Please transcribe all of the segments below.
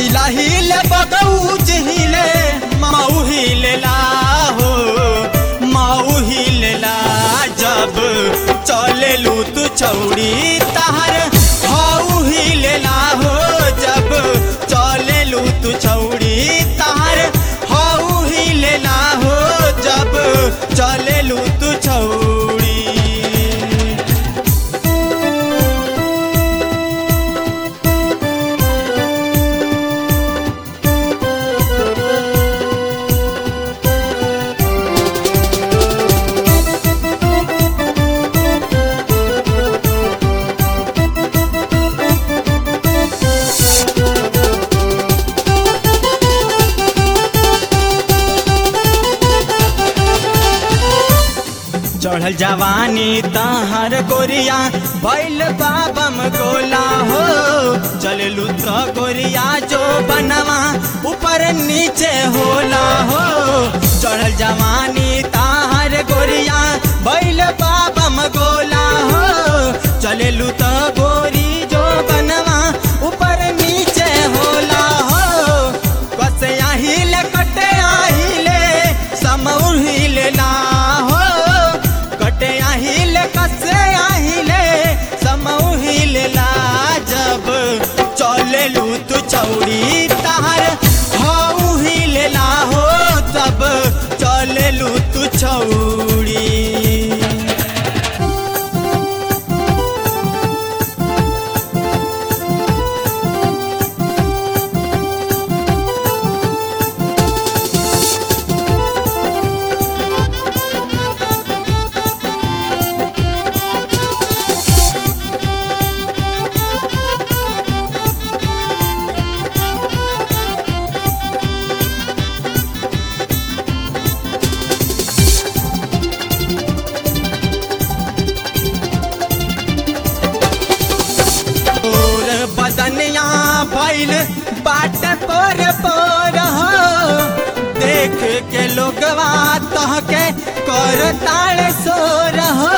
जिला हिले बगौज हिले मऊ हिलेला हो मऊ हिलेला जब चलेलू तू छौड़ी तहर हाउ हिलेला हो जब चलेलू तू छौड़ी तहर हाउ हिलेला हो जब चलेलू तू छौड़ी। चढ़ल जवानी तहर गोरिया भैल बाबम गोला हो चललू तो गोरिया जो बनवा ऊपर नीचे होला हो चढ़ल जवानी तहर गोरिया भैल बाबम गोला हो चललू तो गोरी जो बनवा ऊपर नीचे होला हो कसे आहिले कटे आहिले समौर हिलेला हो कटे आहिले कसे आहिले समऊ हिलेला जब चलेलू तू छौड़ी तहर हाउ हिलेला हो तब चलेलू तू छौड़ी। बदनिया भैल बाट पर हो देख के लोगवा तहके कर ताड़ सो रहो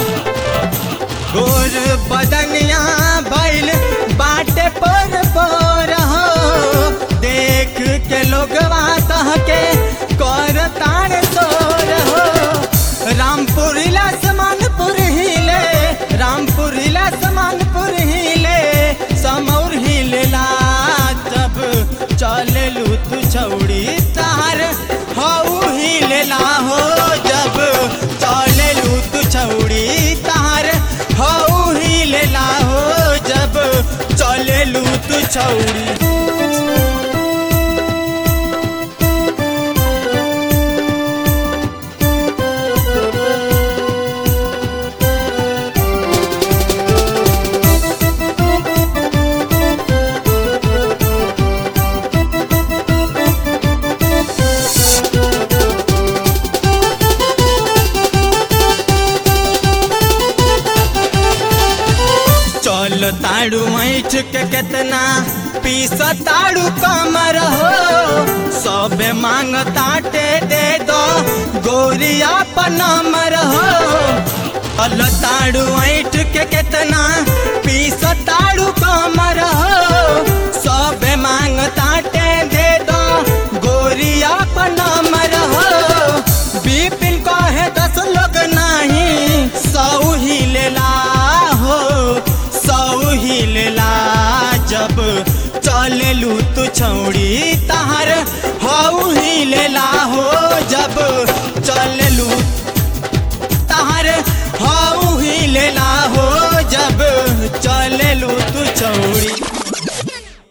गोर बदनिया भैल बाट पर हो देख के लोगवा तहके कर ताड़ सो रहो रामपुर लक्ष्मणपुर हिले रामपुर लक्ष्मणपुर हिले समौर हिलेला जब चलेलू तू छौड़ी तहर हाउ हिलेला हो जब चलेलू तू छौड़ी तहर हाउ हिलेला हो जब चलेलू तू छौड़ी। ताड़ू ऐठ के केतना पीस ताड़ू कमर हो सबे मांग ताटे दे दो गोरिया पनमर हो ताड़ू ऐठ के केतना पीस ताड़ू कमर हो